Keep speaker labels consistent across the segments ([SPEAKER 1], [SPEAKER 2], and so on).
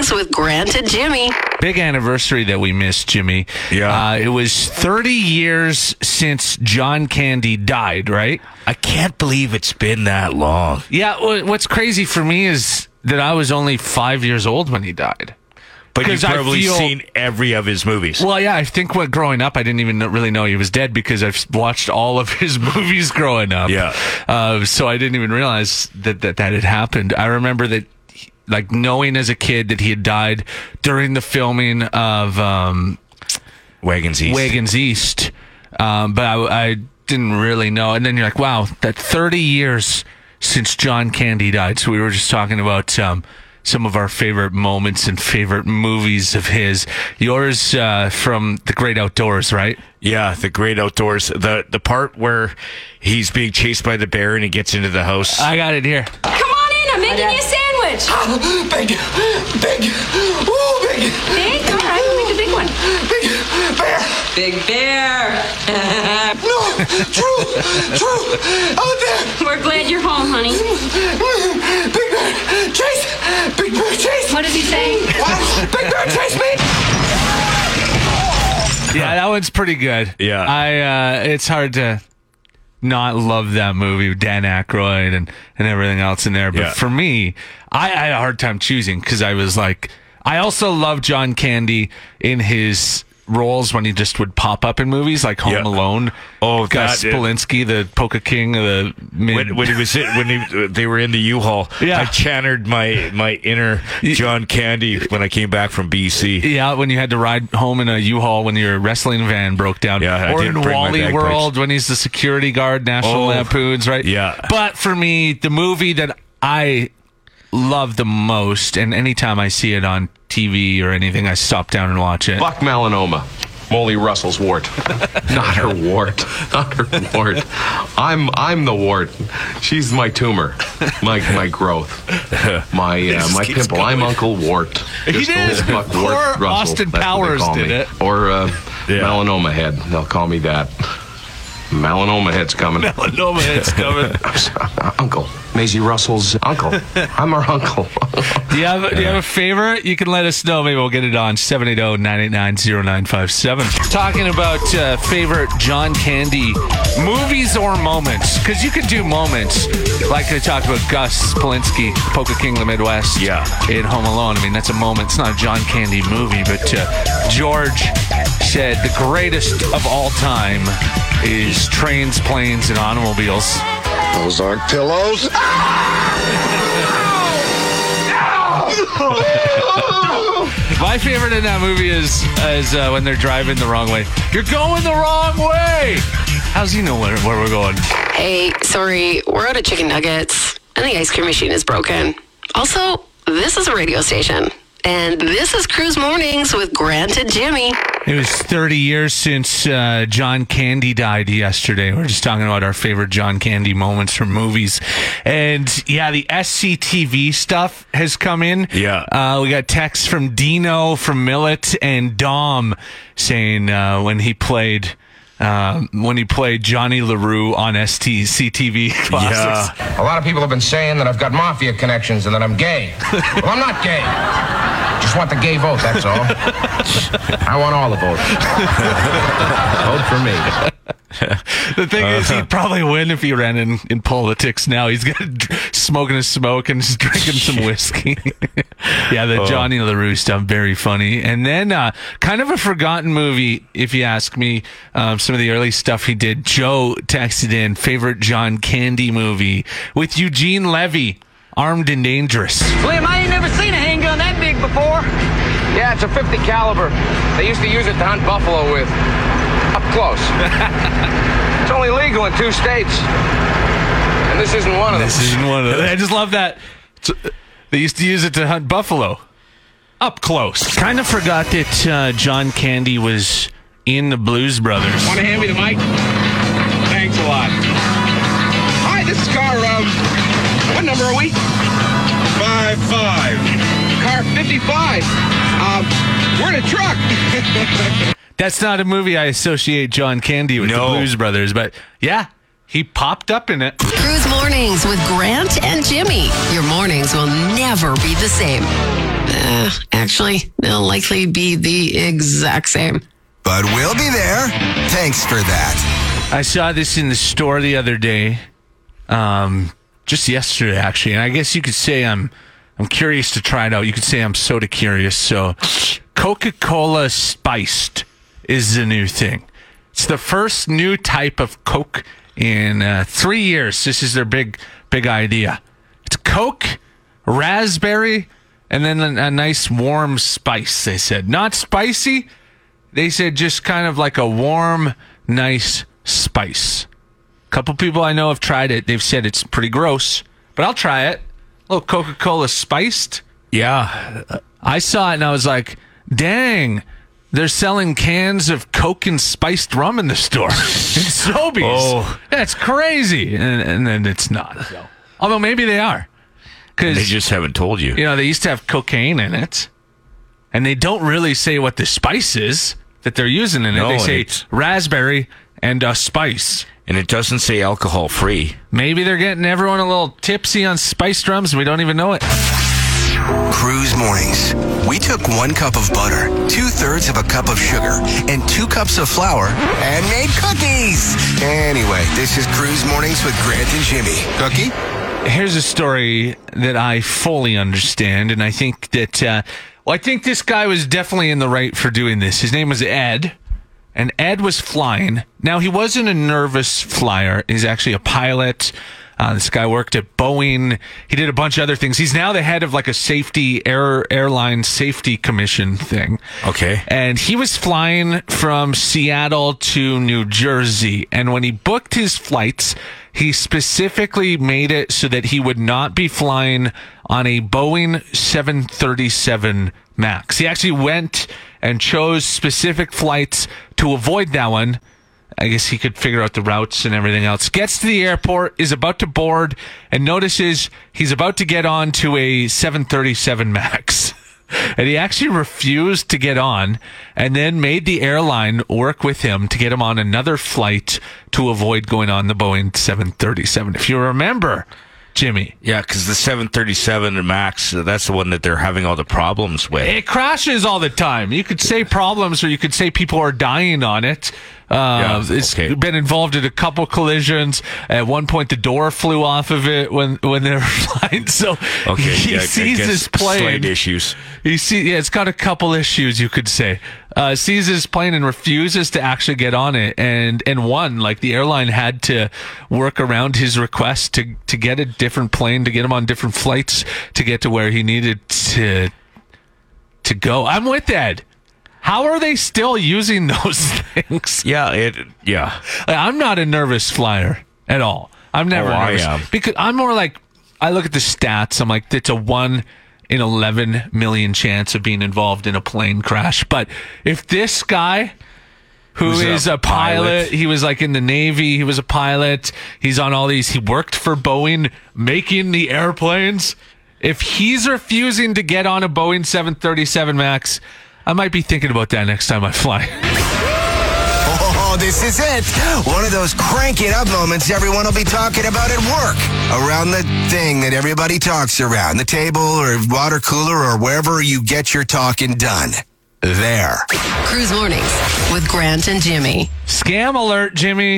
[SPEAKER 1] Mornings with Grant and Jimmy.
[SPEAKER 2] Big anniversary that we missed, Jimmy.
[SPEAKER 3] Yeah.
[SPEAKER 2] It was 30 years since John Candy died, right?
[SPEAKER 3] I can't believe it's been that long.
[SPEAKER 2] Yeah, what's crazy for me is that I was only 5 years old when he died.
[SPEAKER 3] But you've
[SPEAKER 2] 'Cause I
[SPEAKER 3] probably
[SPEAKER 2] feel-
[SPEAKER 3] seen every of his movies.
[SPEAKER 2] Well, yeah, I think growing up, I didn't even really know he was dead because I've watched all of his movies growing up.
[SPEAKER 3] Yeah.
[SPEAKER 2] So I didn't even realize that had happened. I remember that, like, knowing as a kid that he had died during the filming of
[SPEAKER 3] Wagons East.
[SPEAKER 2] But I didn't really know. And then you're like, wow, that 30 years since John Candy died. So we were just talking about some of our favorite moments and favorite movies of his. Yours from The Great Outdoors, right?
[SPEAKER 3] Yeah, The Great Outdoors. The part where he's being chased by the bear and he gets into the house.
[SPEAKER 2] I got it here.
[SPEAKER 4] Come on in, I'm making you a sandwich.
[SPEAKER 5] Big. Ooh, big.
[SPEAKER 4] Big? All right, we'll make a big one.
[SPEAKER 5] Big bear.
[SPEAKER 4] Big bear.
[SPEAKER 5] No, true. Out there.
[SPEAKER 4] We're glad you're home, honey.
[SPEAKER 5] Big bear, chase. Big bear, chase.
[SPEAKER 4] What does he say?
[SPEAKER 5] What? Big bear, chase me.
[SPEAKER 2] Yeah, that one's pretty good.
[SPEAKER 3] Yeah.
[SPEAKER 2] It's hard to not love that movie with Dan Aykroyd and everything else in there. But
[SPEAKER 3] Yeah.
[SPEAKER 2] for me, I had a hard time choosing because I was like, I also love John Candy in his roles when he just would pop up in movies like Home
[SPEAKER 3] Yeah.
[SPEAKER 2] Alone.
[SPEAKER 3] Oh,
[SPEAKER 2] Gus
[SPEAKER 3] that-
[SPEAKER 2] Polinski, the Polka King of the mid.
[SPEAKER 3] When they were in the U-Haul,
[SPEAKER 2] Yeah.
[SPEAKER 3] I channeled my inner John Candy when I came back from BC.
[SPEAKER 2] Yeah, when you had to ride home in a U-Haul when your wrestling van broke down.
[SPEAKER 3] Yeah, I
[SPEAKER 2] or
[SPEAKER 3] didn't
[SPEAKER 2] in
[SPEAKER 3] bring my
[SPEAKER 2] Wally
[SPEAKER 3] bagpipes.
[SPEAKER 2] World when he's the security guard, National
[SPEAKER 3] Oh,
[SPEAKER 2] Lampoons, right?
[SPEAKER 3] yeah.
[SPEAKER 2] But for me, the movie that I love the most, and anytime I see it on TV or anything, I stop down and watch it.
[SPEAKER 6] Fuck melanoma. Molly Russell's wart. Not her wart. Not her wart. I'm the wart. She's my tumor. My growth. My
[SPEAKER 3] keeps
[SPEAKER 6] pimple.
[SPEAKER 3] going.
[SPEAKER 6] I'm Uncle Wart.
[SPEAKER 2] He
[SPEAKER 6] Just
[SPEAKER 2] did.
[SPEAKER 6] old fuck
[SPEAKER 2] Poor
[SPEAKER 6] Wart Russell.
[SPEAKER 2] Austin
[SPEAKER 6] That's what they
[SPEAKER 2] Powers
[SPEAKER 6] call
[SPEAKER 2] did
[SPEAKER 6] me.
[SPEAKER 2] it.
[SPEAKER 6] Or
[SPEAKER 3] Yeah.
[SPEAKER 6] melanoma head. They'll call me that. Melanoma head's coming.
[SPEAKER 2] Melanoma, it's coming.
[SPEAKER 6] Uncle. Maisie Russell's uncle. I'm her uncle.
[SPEAKER 2] Do you have a favorite? You can let us know. Maybe we'll get it on 780-989-0957. Talking about favorite John Candy movies or moments. Because you could do moments. Like I talked about Gus Polinski, Polka King of the Midwest.
[SPEAKER 3] Yeah.
[SPEAKER 2] In Home Alone. I mean, that's a moment. It's not a John Candy movie. But George said the greatest of all time is Trains, Planes, and Automobiles.
[SPEAKER 7] Those aren't pillows.
[SPEAKER 2] My favorite in that movie is when they're driving the wrong way. You're going the wrong way. How's he know where we're going?
[SPEAKER 1] Hey, sorry, we're out of chicken nuggets, and the ice cream machine is broken. Also, this is a radio station, and this is Cruise Mornings with Grant and Jimmy.
[SPEAKER 2] It was 30 years since John Candy died yesterday. We're just talking about our favorite John Candy moments from movies. And yeah, the SCTV stuff has come in.
[SPEAKER 3] Yeah.
[SPEAKER 2] We got texts from Dino, from Millet, and Dom saying when he played Johnny LaRue on SCTV Classics.
[SPEAKER 3] Yeah.
[SPEAKER 8] A lot of people have been saying that I've got mafia connections and that I'm gay. Well, I'm not gay. Just want the gay vote, that's all. I want all the votes. Vote for me.
[SPEAKER 2] The thing is, he'd probably win if he ran in politics now. He's smoking a smoke and just drinking some whiskey. Yeah, the Johnny LaRue stuff, very funny. And then kind of a forgotten movie, if you ask me. Some of the early stuff he did. Joe texted in, favorite John Candy movie with Eugene Levy, Armed and Dangerous.
[SPEAKER 8] Liam, I ain't never seen a handgun that big before. Yeah, it's a 50 caliber. They used to use it to hunt buffalo with. Up close. It's only legal in 2 states. And this isn't one of them.
[SPEAKER 2] This isn't one of them. I just love that. They used to use it to hunt buffalo. Up close. Kind of forgot that John Candy was in the Blues Brothers.
[SPEAKER 8] Want to hand me the mic? Thanks a lot. Hi, this is car, what number are we?
[SPEAKER 5] 5-5.
[SPEAKER 8] Car 55. We're in a truck.
[SPEAKER 2] That's not a movie I associate John Candy with,
[SPEAKER 3] No.
[SPEAKER 2] the Blues Brothers, but yeah, he popped up in it.
[SPEAKER 1] Cruise Mornings with Grant and Jimmy. Your mornings will never be the same. Actually, they'll likely be the exact same.
[SPEAKER 5] But we'll be there. Thanks for that.
[SPEAKER 2] I saw this in the store the other day, just yesterday actually, and I guess you could say I'm curious to try it out. You could say I'm soda curious. So, Coca-Cola Spiced is the new thing. It's the first new type of Coke in 3 years. This is their big idea. It's Coke, raspberry, and then a nice warm spice, they said. Not spicy. They said just kind of like a warm, nice spice. A couple people I know have tried it. They've said it's pretty gross, but I'll try it. A little Coca-Cola Spiced.
[SPEAKER 3] Yeah.
[SPEAKER 2] I saw it and I was like, dang, they're selling cans of Coke and spiced rum in the store. In Sobeys.
[SPEAKER 3] Oh.
[SPEAKER 2] That's crazy. And then it's not. So. Although maybe they are.
[SPEAKER 3] They just haven't told you.
[SPEAKER 2] You know, they used to have cocaine in it. And they don't really say what the spice is that they're using in it.
[SPEAKER 3] No,
[SPEAKER 2] they say raspberry and a spice.
[SPEAKER 3] And it doesn't say alcohol free.
[SPEAKER 2] Maybe they're getting everyone a little tipsy on spiced rums and we don't even know it.
[SPEAKER 5] Cruise Mornings. We took 1 cup of butter, 2/3 of a cup of sugar, and 2 cups of flour and made cookies. Anyway, this is Cruise Mornings with Grant and Jimmy. Cookie?
[SPEAKER 2] Here's a story that I fully understand, and I think that, I think this guy was definitely in the right for doing this. His name was Ed, and Ed was flying. Now, he wasn't a nervous flyer. He's actually a pilot. This guy worked at Boeing. He did a bunch of other things. He's now the head of like a airline safety commission thing.
[SPEAKER 3] Okay.
[SPEAKER 2] And he was flying from Seattle to New Jersey. And when he booked his flights, he specifically made it so that he would not be flying on a Boeing 737 MAX. He actually went and chose specific flights to avoid that one. I guess he could figure out the routes and everything else. Gets to the airport, is about to board, and notices he's about to get on to a 737 MAX. And he actually refused to get on and then made the airline work with him to get him on another flight to avoid going on the Boeing 737. If you remember, Jimmy.
[SPEAKER 3] Yeah, because the 737 MAX, that's the one that they're having all the problems with.
[SPEAKER 2] It crashes all the time. You could say problems or you could say people are dying on it. It's been involved in a couple collisions. At one point, the door flew off of it when they were flying. So he sees this plane.
[SPEAKER 3] Slight issues.
[SPEAKER 2] It's got a couple issues, you could say. Sees his plane and refuses to actually get on it. And won. Like, the airline had to work around his request to get a different plane, to get him on different flights, to get to where he needed to go. I'm with Ed. How are they still using those things?
[SPEAKER 3] Yeah.
[SPEAKER 2] I'm not a nervous flyer at all. I'm never nervous.
[SPEAKER 3] I am.
[SPEAKER 2] Because I'm more like, I look at the stats. I'm like, it's a 1 in 11 million chance of being involved in a plane crash. But if this guy, who is a pilot, he was like in the Navy, he was a pilot, he's on all these, he worked for Boeing making the airplanes. If he's refusing to get on a Boeing 737 MAX, I might be thinking about that next time I fly.
[SPEAKER 5] Oh, this is it. One of those crank it up moments everyone will be talking about at work. Around the thing that everybody talks around. The table or water cooler or wherever you get your talking done. There.
[SPEAKER 1] Cruise Mornings with Grant and Jimmy.
[SPEAKER 2] Scam alert, Jimmy.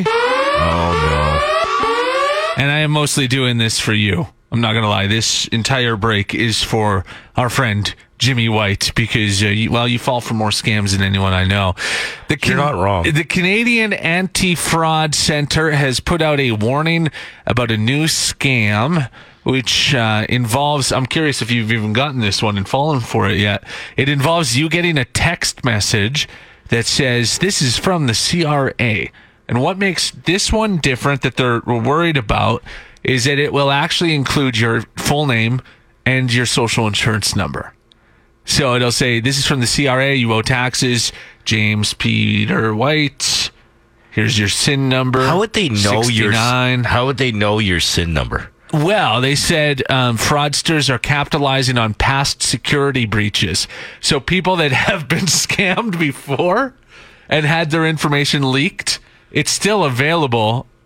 [SPEAKER 3] Oh,
[SPEAKER 2] And I am mostly doing this for you. I'm not going to lie. This entire break is for our friend Jimmy White, because you fall for more scams than anyone I know.
[SPEAKER 3] You're not wrong.
[SPEAKER 2] The Canadian Anti-Fraud Centre has put out a warning about a new scam, which involves, I'm curious if you've even gotten this one and fallen for it yet. It involves you getting a text message that says, "This is from the CRA." And what makes this one different that they're worried about is that it will actually include your full name and your social insurance number. So it'll say, "This is from the CRA. You owe taxes. James Peter White. Here's your SIN number."
[SPEAKER 3] How would they know
[SPEAKER 2] 69.
[SPEAKER 3] How would they know your SIN number?
[SPEAKER 2] Well, they said fraudsters are capitalizing on past security breaches. So people that have been scammed before and had their information leaked, it's still available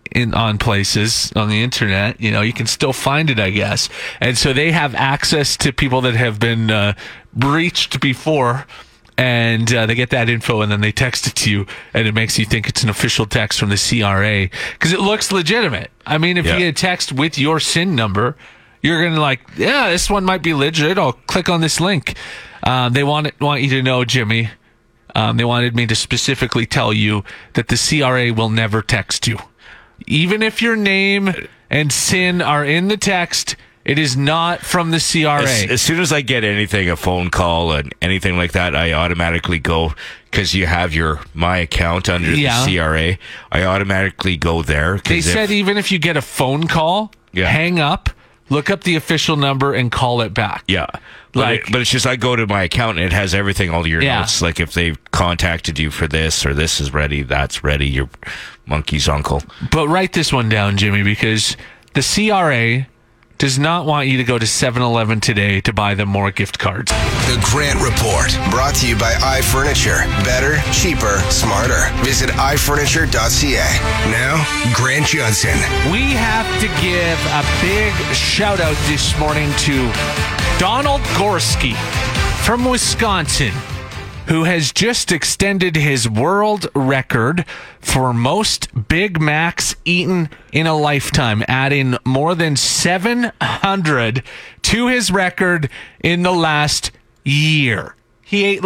[SPEAKER 2] on places on the internet. You can still find it, I guess. And so they have access to people that have been breached before. And they get that info, and then they text it to you, and it makes you think it's an official text from the CRA because it looks legitimate. I mean, if you get a text with your SIN number, you're going to yeah, this one might be legit. I'll click on this link. They want you to know, Jimmy. They wanted me to specifically tell you that the CRA will never text you. Even if your name and SIN are in the text, it is not from the CRA.
[SPEAKER 3] As soon as I get anything, a phone call and anything like that, I automatically go, because you have my account under the CRA, I automatically go there.
[SPEAKER 2] They said even if you get a phone call, hang up, look up the official number, and call it back.
[SPEAKER 3] Yeah. But it's just I go to my account and it has everything, all your notes. Like if they've contacted you for this or this is ready, that's ready, your monkey's uncle.
[SPEAKER 2] But write this one down, Jimmy, because the CRA does not want you to go to 7-Eleven today to buy them more gift cards.
[SPEAKER 5] The Grant Report, brought to you by iFurniture. Better, cheaper, smarter. Visit iFurniture.ca. Now, Grant Johnson.
[SPEAKER 2] We have to give a big shout out this morning to Donald Gorski from Wisconsin, who has just extended his world record for most Big Macs eaten in a lifetime, adding more than 700 to his record in the last year. He ate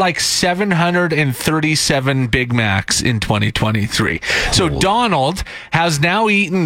[SPEAKER 2] 737 Big Macs in 2023. So Donald has now eaten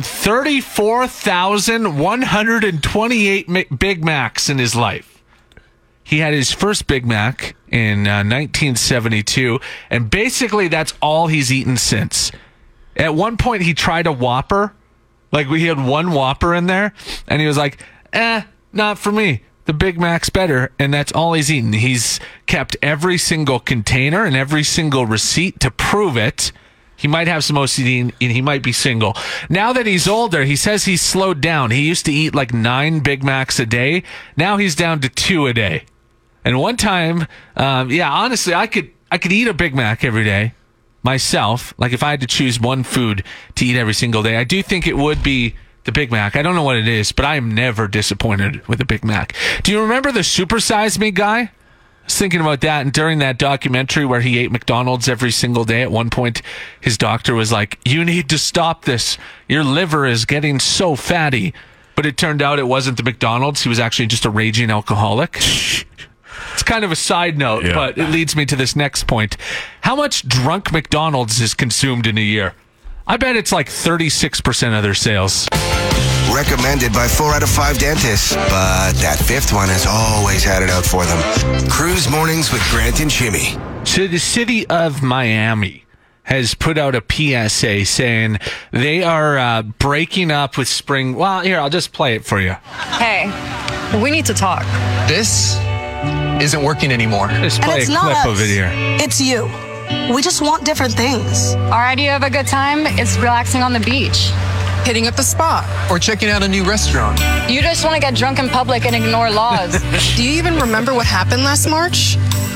[SPEAKER 2] 34,128 Big Macs in his life. He had his first Big Mac in 1972, and basically that's all he's eaten since. At one point, he tried a Whopper. We had one Whopper in there, and he was like, not for me. The Big Mac's better, and that's all he's eaten. He's kept every single container and every single receipt to prove it. He might have some OCD, and he might be single. Now that he's older, he says he's slowed down. He used to eat 9 Big Macs a day. Now he's down to 2 a day. And one time, honestly, I could eat a Big Mac every day myself. If I had to choose one food to eat every single day, I do think it would be the Big Mac. I don't know what it is, but I am never disappointed with a Big Mac. Do you remember the Super Size Me guy? I was thinking about that, and during that documentary where he ate McDonald's every single day, at one point, his doctor was like, you need to stop this. Your liver is getting so fatty. But it turned out it wasn't the McDonald's. He was actually just a raging alcoholic. It's kind of a side note, but it leads me to this next point. How much drunk McDonald's is consumed in a year? I bet it's 36% of their sales.
[SPEAKER 5] Recommended by 4 out of 5 dentists, but that 5th one has always had it out for them. Cruise Mornings with Grant and Jimmy.
[SPEAKER 2] So the city of Miami has put out a PSA saying they are breaking up with Spring. Well, here, I'll just play it for you.
[SPEAKER 9] Hey, we need to talk.
[SPEAKER 10] This isn't working anymore.
[SPEAKER 2] Just play a clip of it here.
[SPEAKER 11] It's you. We just want different things.
[SPEAKER 9] Our idea of a good time is relaxing on the beach.
[SPEAKER 10] Hitting up a spa or checking out a new restaurant.
[SPEAKER 9] You just want to get drunk in public and ignore laws.
[SPEAKER 11] Do you even remember what happened last March?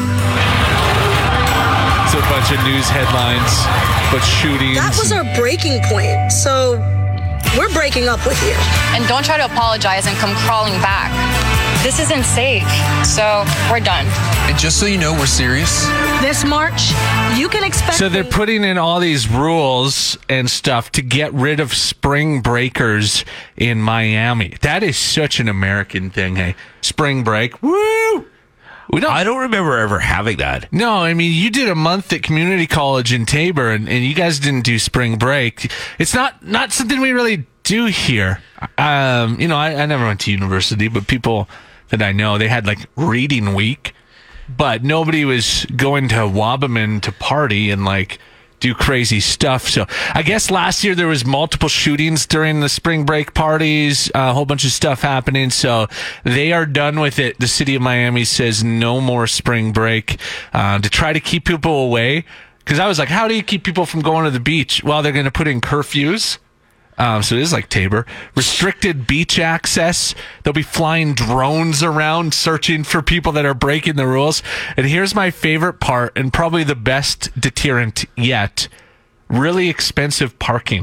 [SPEAKER 2] It's a bunch of news headlines, but shootings.
[SPEAKER 11] That was our breaking point, so we're breaking up with you.
[SPEAKER 9] And don't try to apologize and come crawling back. This isn't safe, so we're done.
[SPEAKER 10] And just so you know, we're serious.
[SPEAKER 11] This March, you can expect...
[SPEAKER 2] So they're putting in all these rules and stuff to get rid of spring breakers in Miami. That is such an American thing, hey? Spring break. Woo!
[SPEAKER 3] I don't remember ever having that.
[SPEAKER 2] No, I mean, you did a month at community college in Tabor, and you guys didn't do spring break. It's not something we really do here. I never went to university, but people that I know, they had reading week, but nobody was going to Wabamun to party and do crazy stuff. So I guess last year there was multiple shootings during the spring break parties, a whole bunch of stuff happening. So they are done with it. The city of Miami says no more spring break to try to keep people away. Because I was like, how do you keep people from going to the beach? Well, they're going to put in curfews. So it is like Tabor. Restricted beach access. They'll be flying drones around searching for people that are breaking the rules. And here's my favorite part, and probably the best deterrent yet. Really expensive parking.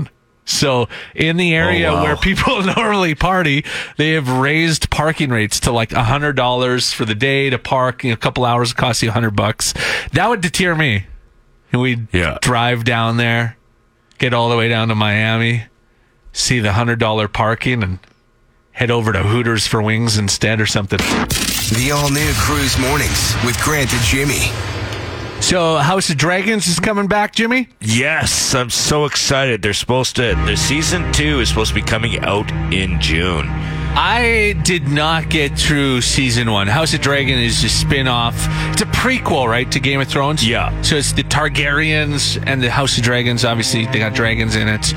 [SPEAKER 2] So in the area where people normally party, they have raised parking rates to like $100 for the day to park. A couple hours costs you $100. That would deter me. And we'd drive down there, get all the way down to Miami, see the $100 parking, and head over to Hooters for wings instead or something.
[SPEAKER 5] The all-new Cruise Mornings with Grant and Jimmy.
[SPEAKER 2] So, House of Dragons is coming back, Jimmy?
[SPEAKER 3] Yes, I'm so excited. The season 2 is supposed to be coming out in June.
[SPEAKER 2] I did not get through season 1. House of Dragon is a spin-off. It's a prequel, right, to Game of Thrones?
[SPEAKER 3] Yeah.
[SPEAKER 2] So it's the Targaryens and the House of Dragons. Obviously, they got dragons in it.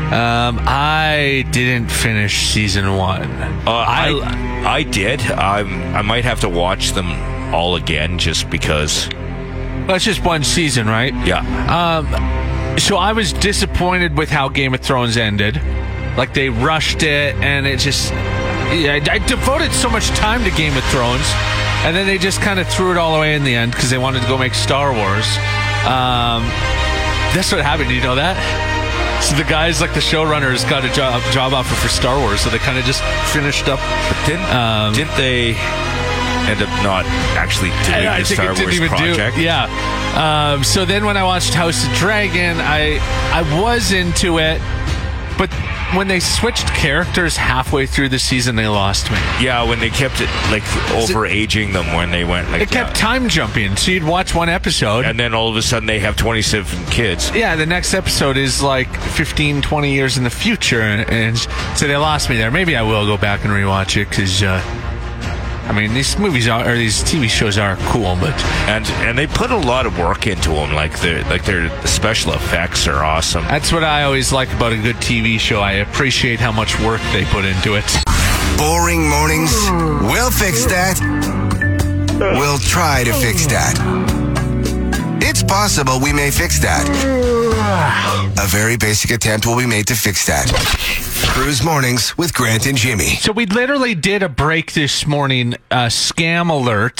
[SPEAKER 2] I didn't finish season 1.
[SPEAKER 3] I did. I might have to watch them all again just because...
[SPEAKER 2] Well, it's just one season, right?
[SPEAKER 3] Yeah.
[SPEAKER 2] So I was disappointed with how Game of Thrones ended. Like, they rushed it, and it just... I devoted so much time to Game of Thrones, and then they just kind of threw it all away in the end because they wanted to go make Star Wars. That's what happened. Do you know that? So the guys, like the showrunners, got a job offer for Star Wars, so they kind of just finished up.
[SPEAKER 3] But didn't they end up not actually doing the Star Wars project?
[SPEAKER 2] So then when I watched House of Dragon, I was into it, but when they switched characters halfway through the season, they lost me.
[SPEAKER 3] Yeah, when they kept it like over-aging them when they went like
[SPEAKER 2] it kept time jumping. So you'd watch one episode,
[SPEAKER 3] and then all of a sudden they have 27 kids.
[SPEAKER 2] Yeah, the next episode is like 15, 20 years in the future, and so they lost me there. Maybe I will go back and rewatch it because I mean, these movies or these TV shows are cool, but
[SPEAKER 3] and they put a lot of work into them. Like their special effects are awesome.
[SPEAKER 2] That's what I always like about a good TV show. I appreciate how much work they put into it.
[SPEAKER 5] Boring mornings? We'll fix that. We'll try to fix that. It's possible we may fix that. A very basic attempt will be made to fix that. Cruise Mornings with Grant and Jimmy.
[SPEAKER 2] So we literally did a break this morning, scam alert.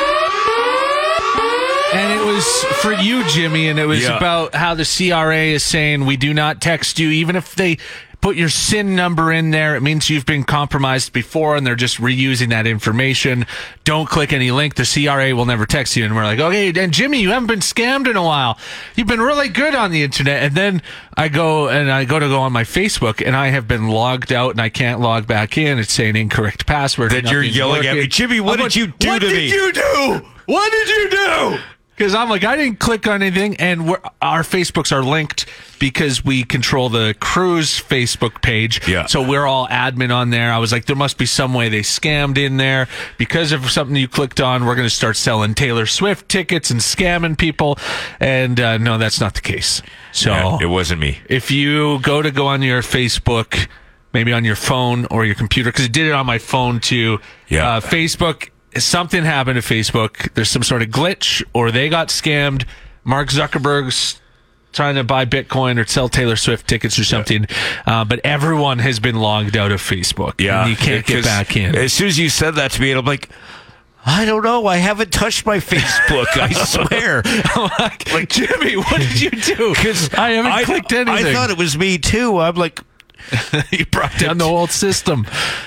[SPEAKER 2] And it was for you, Jimmy, and it was about how the CRA is saying we do not text you, even if they put your SIN number in there. It means you've been compromised before, and they're just reusing that information. Don't click any link. The CRA will never text you. And we're like, okay, and Jimmy, you haven't been scammed in a while. You've been really good on the internet. And then I go to go on my Facebook, and I have been logged out, and I can't log back in. It's saying incorrect password.
[SPEAKER 3] Then you're yelling at me, Jimmy, what did you do to me?
[SPEAKER 2] What did you do? What did you do? Because I'm like, I didn't click on anything, and our Facebooks are linked because we control the Cruise Facebook page.
[SPEAKER 3] Yeah.
[SPEAKER 2] So we're all admin on there. I was like, there must be some way they scammed in there. Because of something you clicked on, we're going to start selling Taylor Swift tickets and scamming people. And no, that's not the case. So
[SPEAKER 3] it wasn't me.
[SPEAKER 2] If you go on your Facebook, maybe on your phone or your computer, because it did it on my phone too.
[SPEAKER 3] Yeah.
[SPEAKER 2] Facebook, something happened to Facebook. There's some sort of glitch, or they got scammed. Mark Zuckerberg's trying to buy Bitcoin or sell Taylor Swift tickets or something. But everyone has been logged out of Facebook.
[SPEAKER 3] Yeah.
[SPEAKER 2] And you can't get back in.
[SPEAKER 3] As soon as you said that to me, I'm like, I don't know. I haven't touched my Facebook. I swear.
[SPEAKER 2] I'm like, Jimmy, what did you do? Because I haven't clicked anything.
[SPEAKER 3] I thought it was me too. I'm like,
[SPEAKER 2] you brought down the whole system.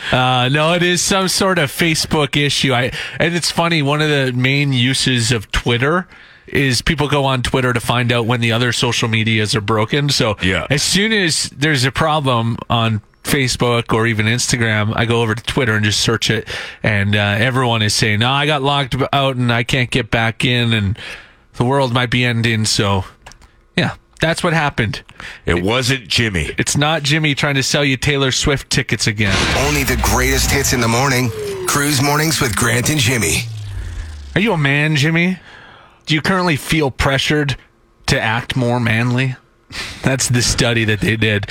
[SPEAKER 2] No, it is some sort of Facebook issue. And it's funny, one of the main uses of Twitter is people go on Twitter to find out when the other social medias are broken. So as soon as there's a problem on Facebook or even Instagram, I go over to Twitter and just search it. And everyone is saying, no, I got logged out and I can't get back in and the world might be ending. So, yeah. That's what happened.
[SPEAKER 3] It wasn't Jimmy.
[SPEAKER 2] It's not Jimmy trying to sell you Taylor Swift tickets again.
[SPEAKER 5] Only the greatest hits in the morning. Cruise Mornings with Grant and Jimmy.
[SPEAKER 2] Are you a man, Jimmy? Do you currently feel pressured to act more manly? That's the study that they did.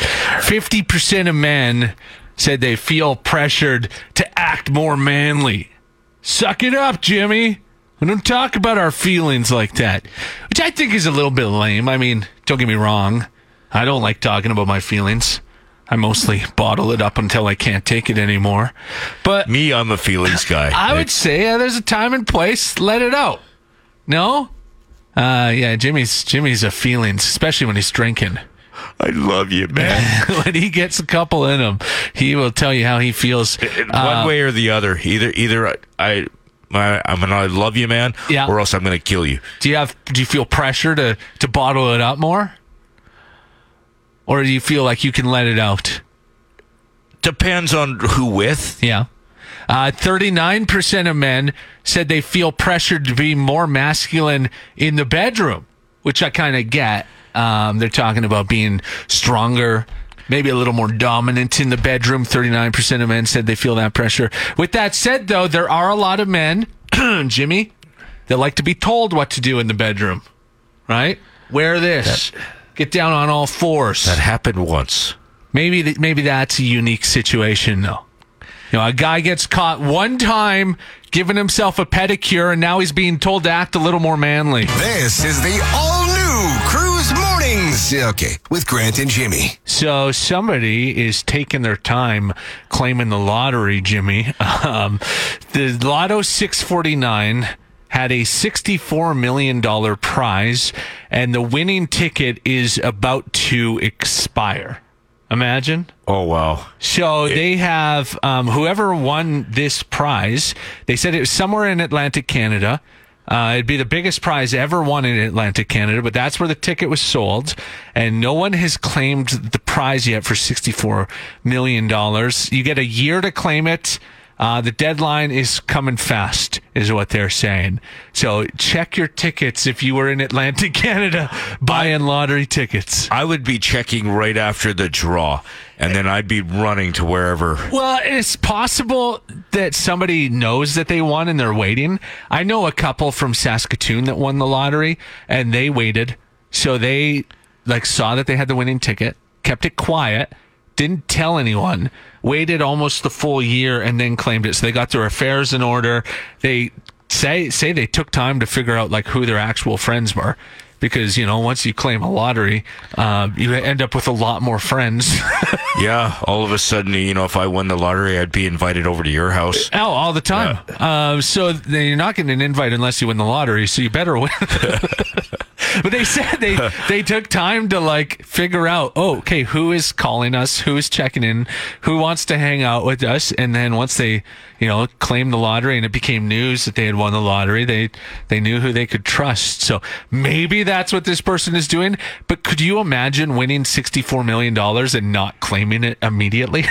[SPEAKER 2] 50% of men said they feel pressured to act more manly. Suck it up, Jimmy. We don't talk about our feelings like that, which I think is a little bit lame. I mean, don't get me wrong. I don't like talking about my feelings. I mostly bottle it up until I can't take it anymore. But
[SPEAKER 3] me, I'm a feelings guy.
[SPEAKER 2] I would say there's a time and place. Let it out. No? Yeah, Jimmy's a feelings, especially when he's drinking.
[SPEAKER 3] I love you, man.
[SPEAKER 2] When he gets a couple in him, he will tell you how he feels.
[SPEAKER 3] One way or the other. Either I love you, man, or else I'm going to kill you.
[SPEAKER 2] Do you feel pressure to bottle it up more? Or do you feel like you can let it out?
[SPEAKER 3] Depends on who with.
[SPEAKER 2] Yeah. 39% of men said they feel pressured to be more masculine in the bedroom, which I kind of get. They're talking about being stronger, maybe a little more dominant in the bedroom. 39% of men said they feel that pressure. With that said, though, there are a lot of men, Jimmy, that like to be told what to do in the bedroom, right? Wear this. Get down on all fours.
[SPEAKER 3] That happened once.
[SPEAKER 2] Maybe that's a unique situation, though. You know, a guy gets caught one time giving himself a pedicure, and now he's being told to act a little more manly.
[SPEAKER 5] This is the all-new Cruise Mornings. Okay, with Grant and Jimmy.
[SPEAKER 2] So somebody is taking their time claiming the lottery, Jimmy. The Lotto 649 had a $64 million prize, and the winning ticket is about to expire. Imagine.
[SPEAKER 3] Oh, wow.
[SPEAKER 2] So they have whoever won this prize, they said it was somewhere in Atlantic Canada. It'd be the biggest prize ever won in Atlantic Canada, but that's where the ticket was sold. And no one has claimed the prize yet for $64 million. You get a year to claim it. The deadline is coming fast, is what they're saying. So check your tickets if you were in Atlantic Canada buying lottery tickets.
[SPEAKER 3] I would be checking right after the draw, and then I'd be running to wherever.
[SPEAKER 2] Well, it's possible that somebody knows that they won and they're waiting. I know a couple from Saskatoon that won the lottery, and they waited. So they saw that they had the winning ticket, kept it quiet, didn't tell anyone, waited almost the full year, and then claimed it. So they got their affairs in order. They say they took time to figure out who their actual friends were, because once you claim a lottery, you end up with a lot more friends.
[SPEAKER 3] Yeah, all of a sudden, if I won the lottery, I'd be invited over to your house.
[SPEAKER 2] Oh, all the time. Yeah. So you're not getting an invite unless you win the lottery, so you better win. But they said they took time to figure out, okay, who is calling us, who is checking in, who wants to hang out with us, and then once they claimed the lottery and it became news that they had won the lottery, they knew who they could trust. So maybe that's what this person is doing. But could you imagine winning $64 million and not claiming it immediately?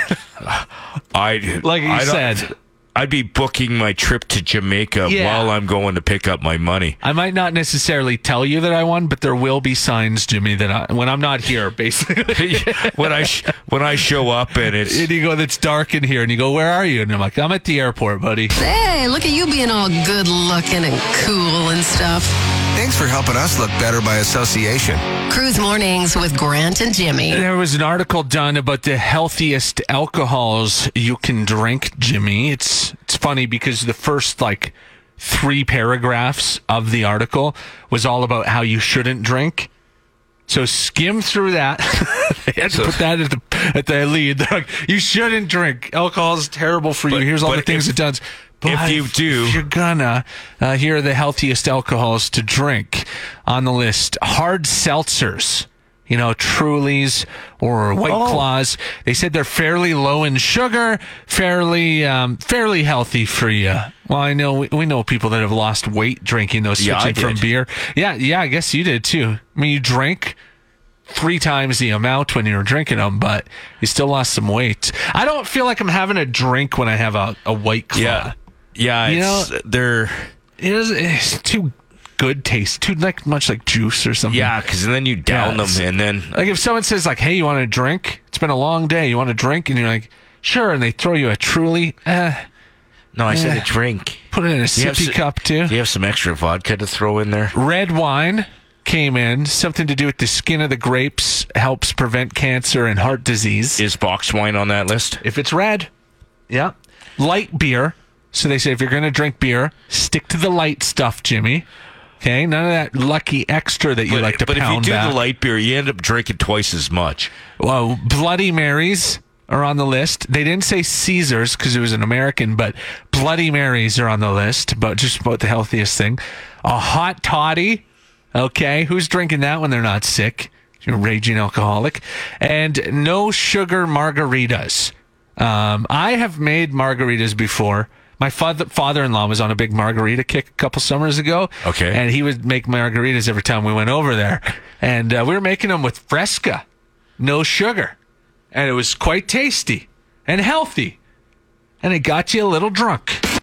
[SPEAKER 3] I'd be booking my trip to Jamaica while I'm going to pick up my money.
[SPEAKER 2] I might not necessarily tell you that I won, but there will be signs, Jimmy, that when I'm not here, basically.
[SPEAKER 3] when I show up and
[SPEAKER 2] you go, it's dark in here, and you go, where are you? And I'm like, I'm at the airport, buddy.
[SPEAKER 1] Hey, look at you being all good looking and cool and stuff.
[SPEAKER 5] Thanks for helping us look better by association.
[SPEAKER 1] Cruise Mornings with Grant and Jimmy.
[SPEAKER 2] There was an article done about the healthiest alcohols you can drink, Jimmy. It's funny because the first 3 paragraphs of the article was all about how you shouldn't drink. So skim through that. They had to put that at the lead. They're like, you shouldn't drink. Alcohol is terrible for you. Here's all the things it does. But
[SPEAKER 3] if you're
[SPEAKER 2] gonna, here are the healthiest alcohols to drink on the list. Hard seltzers, Trulies or White Claws. They said they're fairly low in sugar, fairly healthy for you. Well, we know people that have lost weight drinking those, switching from beer. Yeah, I guess you did too. I mean, you drank 3 times the amount when you were drinking them, but you still lost some weight. I don't feel like I'm having a drink when I have a White Claw.
[SPEAKER 3] Yeah,
[SPEAKER 2] it's too good taste, too much like juice or something.
[SPEAKER 3] Yeah, because then you down them, and then
[SPEAKER 2] if someone says hey, you want a drink? It's been a long day. You want a drink? And you're like, sure. And they throw you a Truly.
[SPEAKER 3] No, I said a drink.
[SPEAKER 2] Put it in a sippy cup too.
[SPEAKER 3] Do you have some extra vodka to throw in there?
[SPEAKER 2] Red wine came in, something to do with the skin of the grapes, helps prevent cancer and heart disease.
[SPEAKER 3] Is box wine on that list?
[SPEAKER 2] If it's red, yeah. Light beer. So they say if you're going to drink beer, stick to the light stuff, Jimmy. Okay, none of that lucky extra that you like to pound back. But if you do
[SPEAKER 3] the light beer, you end up drinking twice as much.
[SPEAKER 2] Well, Bloody Marys are on the list. They didn't say Caesars because it was an American, but Bloody Marys are on the list, just about the healthiest thing. A hot toddy. Okay, who's drinking that when they're not sick? You're a raging alcoholic. And no sugar margaritas. I have made margaritas before. My father-in-law was on a big margarita kick a couple summers ago.
[SPEAKER 3] Okay.
[SPEAKER 2] And he would make margaritas every time we went over there. And we were making them with Fresca, no sugar. And it was quite tasty and healthy. And it got you a little drunk.